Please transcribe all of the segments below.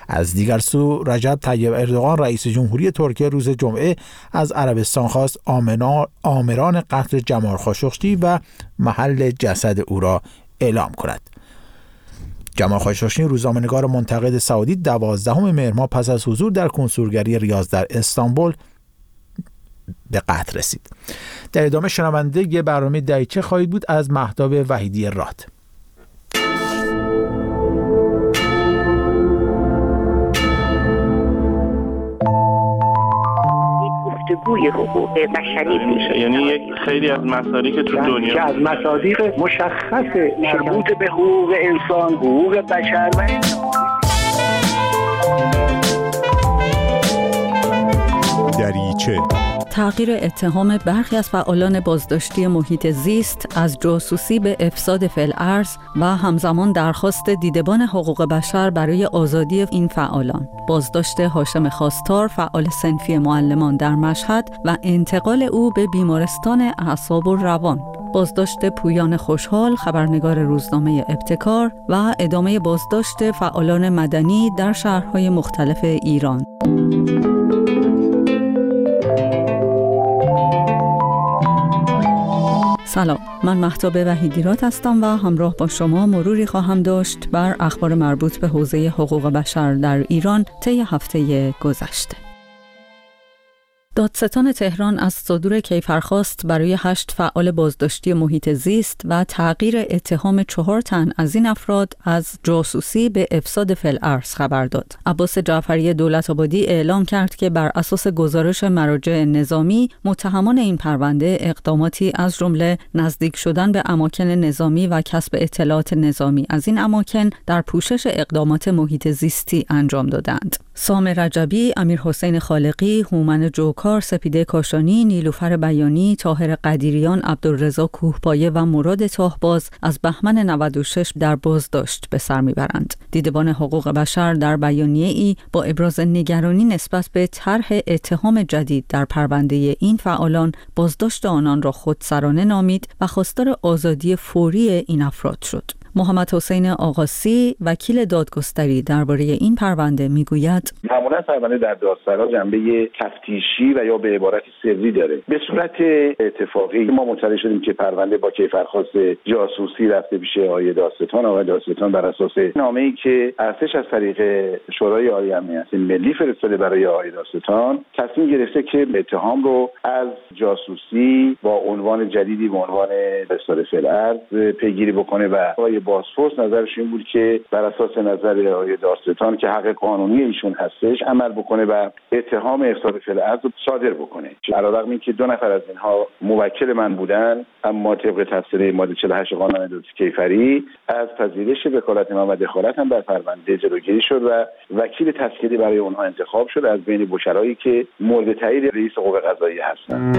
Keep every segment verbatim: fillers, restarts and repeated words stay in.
از دیگر سو رجب طیب اردوغان رئیس جمهوری ترکیه روز جمعه از عربستان خواست آمران قتل جمال خاشقچی و محل جسد او را اعلام کند. جمال خاشقچی روزنامه‌نگار منتقد سعودی دوازدهم مهر ماه پس از حضور در کنسولگری ریاض در استانبول به قتل رسید. در ادامه شنونده یه برنامه دریچه خواهید بود از مهتاب وحیدی راد. گفتگوی حقوق بشری میشه، یعنی یک خیلی از مسائلی که تو دنیا که از مصادیق مشخص مربوط به حقوق انسان، حقوق بشر و دریچه. تغییر اتهام برخی از فعالان بازداشتی محیط زیست از جاسوسی به افساد فی‌الارض و همزمان درخواست دیدبان حقوق بشر برای آزادی این فعالان، بازداشت هاشم خواستار فعال صنفی معلمان در مشهد و انتقال او به بیمارستان اعصاب و روان، بازداشت پویان خوشحال خبرنگار روزنامه ابتکار و ادامه بازداشت فعالان مدنی در شهرهای مختلف ایران. سلام، من مهتاب وحیدی راد هستم و همراه با شما مروری خواهم داشت بر اخبار مربوط به حوزه حقوق بشر در ایران طی هفته گذشته. دادستان تهران از صدور کیفرخواست برای هشت فعال بازداشتی محیط زیست و تغییر اتهام چهار تن از این افراد از جاسوسی به افساد فی‌الارض خبر داد. عباس جعفری دولت‌آبادی اعلام کرد که بر اساس گزارش مراجع نظامی، متهمان این پرونده اقداماتی از جمله نزدیک شدن به اماکن نظامی و کسب اطلاعات نظامی از این اماکن در پوشش اقدامات محیط زیستی انجام دادند. سام رجبی، امیرحسین خالقی، هومن جوکار، سپیده کاشانی، نیلوفر بیانی، طاهر قدیریان، عبدالرضا کوهپایه و مراد تاهباز از بهمن نود و شش در بازداشت به سر میبرند. دیدبان حقوق بشر در بیانیه‌ای با ابراز نگرانی نسبت به طرح اتهام جدید در پرونده این فعالان، بازداشت آنان را خودسرانه نامید و خواستار آزادی فوری این افراد شد. محمد حسین آقاسی، وکیل دادگستری درباره این پرونده میگوید معمولا پرونده در دادسرا جنبه تفتیشی و یا به عبارت سری داره. به صورت اتفاقی ما مطلع شدیم که پرونده با کیفرخواست جاسوسی رفته پیش آقای دادستان. آقای دادستان بر اساس نامه‌ای که ارتش از طریق شورای عالی امنیت ملی فرستاده برای آقای دادستان، تصمیم گرفته که اتهام رو از جاسوسی با عنوان جدیدی به عنوان افساد فی‌الارض پیگیری بکنه و آقای بازپرس نظرش این بود که بر اساس نظر آقای دادستان که حق قانونی ایشون هستش عمل بکنه و اتهام افساد فی‌الارض رو صادر بکنه. علیرغم اینکه دو نفر از اینها موکل من بودن، اما طبق تفسیر ماده چهل و هشت قانون دادگستری کیفری از پذیرش وکالت من و دخالت هم در پرونده جلوگیری شد و وکیل تسکیری برای اونها انتخاب شد از بین بشرایی که مورد تایید رئیس حقوق قضاییه هستند.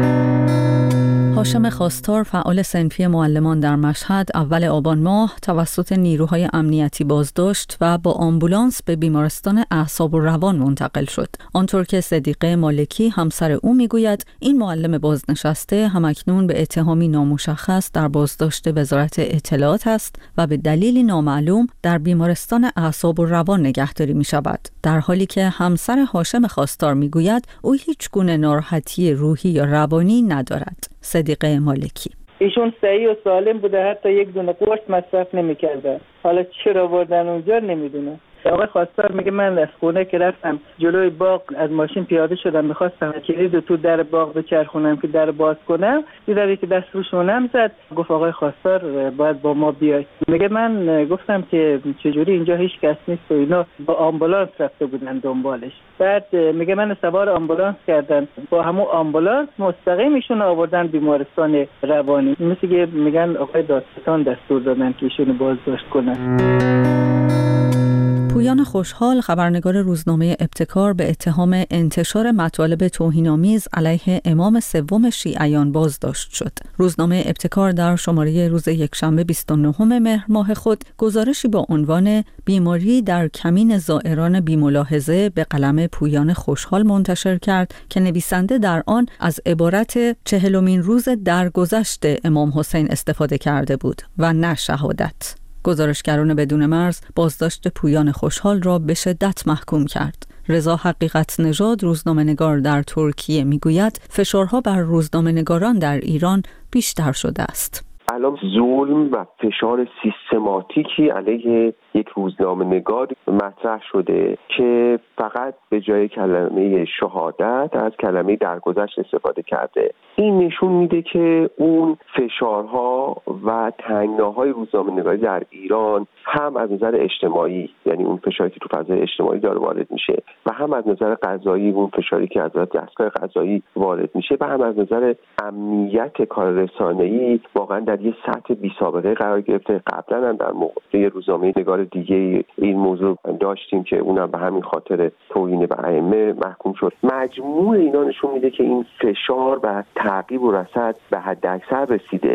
هاشم خواستار فعال صنفی معلمان در مشهد اول آبان ماه توسط نیروهای امنیتی بازداشت و با آمبولانس به بیمارستان اعصاب و روان منتقل شد. آنطور که صدیقه مالکی همسر او میگوید این معلم بازنشسته همکنون به اتهامی نامشخص در بازداشت وزارت اطلاعات است و به دلیلی نامعلوم در بیمارستان اعصاب و روان نگهداری می شود، در حالی که همسر هاشم خواستار میگوید او هیچ گونه ناراحتی روحی یا روانی ندارد. صدیقه مالکی: ایشون صحیح و سالم بوده، حتی یک دونه قرص مصرف نمی‌کرده. حالا چرا بردن اونجا نمیدونه. آقای خواستار میگه من از خونه که رفتم جلوی باغ از ماشین پیاده شدم، می‌خواستم کلید تو در باغ بچرخونم که در باز کنم، دیدم که دست رو شونم زد. گفت آقای خواستار باید با ما بیای. میگه من گفتم که چجوری اینجا هیچ کس نیست و اینا، با آمبولانس رفته بودن دنبالش. بعد میگه من سوار آمبولانس کردن، با همون آمبولانس مستقیم ایشون آوردن بیمارستان روانی. مثل که میگن آقای دادستان دستور دادن که ایشون بازداشت کنن. پویان خوشحال خبرنگار روزنامه ابتکار به اتهام انتشار مطالب توهین‌آمیز علیه امام سوم شیعیان بازداشت شد. روزنامه ابتکار در شماره روز یکشنبه بیست و نهم مهر ماه خود گزارشی با عنوان بیماری در کمین زائران بی‌ملاحظه به قلم پویان خوشحال منتشر کرد که نویسنده در آن از عبارت چهلمین روز درگذشت امام حسین استفاده کرده بود و نه شهادت. گزارشگران بدون مرز بازداشت پویان خوشحال را به شدت محکوم کرد. رضا حقیقت نژاد روزنامه‌نگار در ترکیه میگوید فشارها بر روزنامه‌نگاران در ایران بیشتر شده است. الان ظلم و فشار سیستماتیکی علیه یک روزنامه‌نگار مطرح شده که فقط به جای کلمه شهادت از کلمه درگذشت استفاده کرده. این نشون میده که اون فشارها و تنگناهای روزنامه‌نگاری در ایران هم از نظر اجتماعی، یعنی اون فشاری که تو فضای اجتماعی داره وارد میشه، و هم از نظر قضایی، اون فشاری که از دستگاه قضایی وارد میشه، و هم از نظر امنیت کار رسانه‌ای واقعا در یه سطح بی سابقه قرار گرفته. قبلا هم در موقع روزنامه‌نگار دیگه این موضوع داشتیم که اونم به همین خاطر توهین به ائمه محکوم شد. مجموع اینا نشون میده که این فشار و تعقیب و رصد به حداکثر رسیده.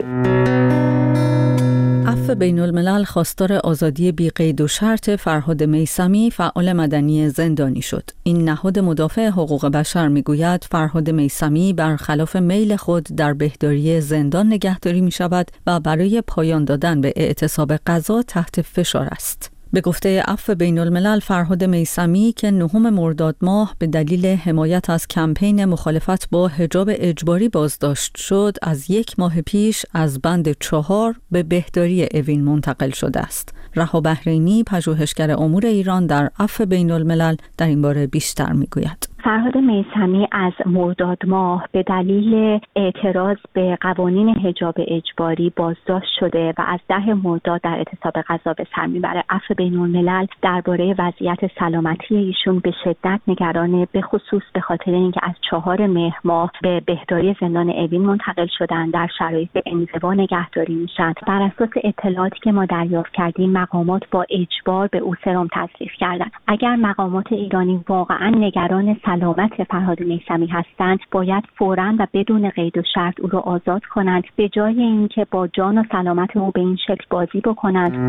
عفو بین الملل خواستار آزادی بی قید و شرط فرهاد میثمی فعال مدنی زندانی شد. این نهاد مدافع حقوق بشر میگوید فرهاد میثمی برخلاف میل خود در بهداری زندان نگهداری می شود و برای پایان دادن به اعتصاب قضا تحت فشار است. به گفته عفو بین الملل فرهاد میثمی که نهم مرداد ماه به دلیل حمایت از کمپین مخالفت با حجاب اجباری بازداشت شد، از یک ماه پیش از بند چهار به بهداری اوین منتقل شده است. رها بحرینی پژوهشگر امور ایران در عفو بین الملل در این باره بیشتر میگوید. فرهاد میثمی از مرداد ماه به دلیل اعتراض به قوانین حجاب اجباری بازداشت شده و از ده مرداد در اعتصاب قضا به سر میبره. عفو بین الملل درباره وضعیت سلامتی ایشون به شدت نگرانه، به خصوص به خاطر اینکه از چهار مهر ماه به بهداری زندان اوین منتقل شدن، در شرایط انزوا نگهداری میشن. بر اساس اطلاعاتی که ما دریافت کردیم مقامات با اجبار به او سرم تزریق کردن. اگر مقامات ایرانی واقعا نگران سلامت فرهاد میثمی هستند، باید فوراً و بدون قید و شرط او را آزاد کنند، به جای اینکه با جان و سلامت او به این شکل بازی بکنند.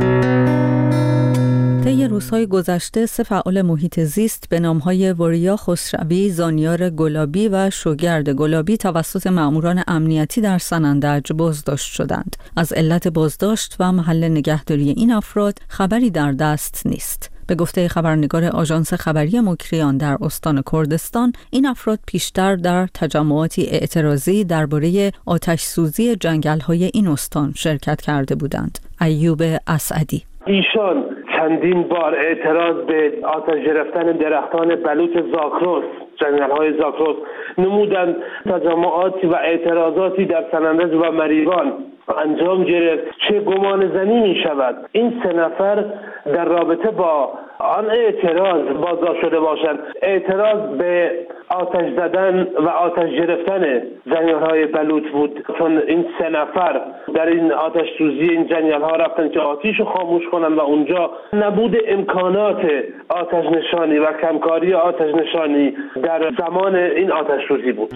طی روزهای گذشته سه فعال محیط زیست به نامهای وریا خسروی، زانیار گلابی و شوگرد گلابی توسط مأموران امنیتی در سنندج بازداشت شدند. از علت بازداشت و محل نگهداری این افراد خبری در دست نیست. به گفته خبرنگار آژانس خبری مکریان در استان کردستان، این افراد پیشتر در تجمعاتی اعتراضی درباره آتش سوزی جنگل‌های این استان شرکت کرده بودند. ایوب اسعدی: ایشان چندین بار اعتراض به آتش گرفتن درختان بلوط زاگرس، جنگل‌های زاگرس نمودند. تجمعاتی و اعتراضاتی در سنندج و مریوان انجام گرفت. چه گمان زنی می شود این سه نفر در رابطه با آن اعتراض بازداشت شده باشند. اعتراض به آتش زدن و آتش گرفتن جنگل‌های بلوط بود، چون این سه نفر در این آتش سوزی این جنگل‌ها رفتن که آتش رو خاموش کنن و اونجا نبود امکانات آتش نشانی و کمکاری آتش نشانی در زمان این آتش سوزی بود.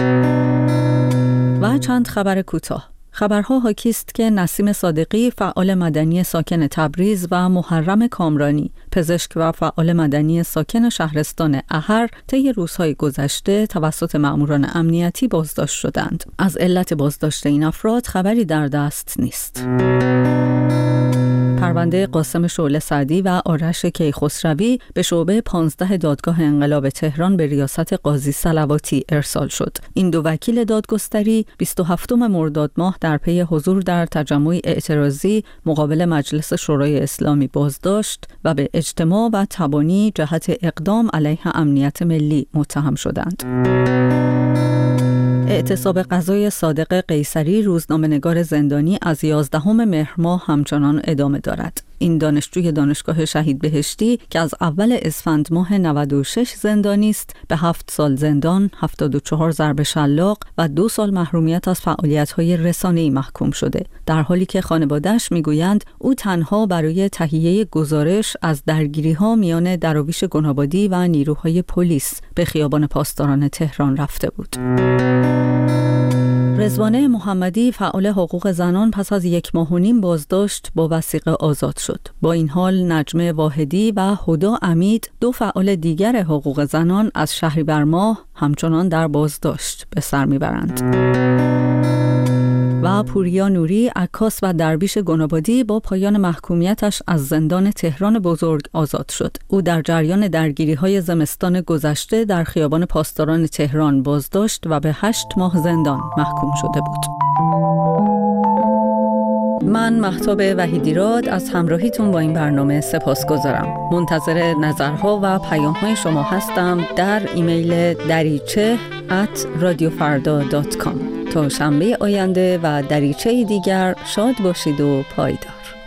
و چند خبر کوتاه. خبرها حاکی است که نسیم صادقی، فعال مدنی ساکن تبریز، و محرم کامرانی، پزشک و فعال مدنی ساکن شهرستان احر، طی روزهای گذشته توسط مأموران امنیتی بازداشت شدند. از علت بازداشت این افراد خبری در دست نیست. پرونده قاسم شعله سعدی و آرش کیخسروی به شعبه پانزده دادگاه انقلاب تهران به ریاست قاضی صلواتی ارسال شد. این دو وکیل دادگستری بیست و هفتم مرداد ماه در پی حضور در تجمع اعتراضی مقابل مجلس شورای اسلامی بازداشت و به اجتماع و تبانی جهت اقدام علیه امنیت ملی متهم شدند. اعتصاب قضای صادق قیصری، روزنامه‌نگار زندانی، از یازدهم مهر ماه همچنان ادامه دارد. این دانشجوی دانشگاه شهید بهشتی که از اول اسفند ماه نود و شش زندانی است، به هفت سال زندان، هفتاد و چهار ضرب شلاق و دو سال محرومیت از فعالیت‌های رسانه‌ای محکوم شده، در حالی که خانواده‌اش میگویند او تنها برای تهیه گزارش از درگیری‌ها میان دراویش گنابادی و نیروهای پلیس به خیابان پاسداران تهران رفته بود. رضوانه محمدی، فعال حقوق زنان، پس از یک ماه و نیم بازداشت با وثیقه آزاد شد. با این حال نجمه واحدی و هدا امید، دو فعال دیگر حقوق زنان، از شهریور ماه همچنان در بازداشت به سر میبرند. و پوریا نوری، عکاس و درویش گنابادی، با پایان محکومیتش از زندان تهران بزرگ آزاد شد. او در جریان درگیری‌های زمستان گذشته در خیابان پاسداران تهران بازداشت و به هشت ماه زندان محکوم شده بود. من مهتاب وحیدیراد از همراهیتون با این برنامه سپاسگزارم. منتظر نظرها و پیام‌های شما هستم در ایمیل دریچه ات رادیو فردا دات کام. تا شنبه آینده و دریچه دیگر شاد باشید و پایدار.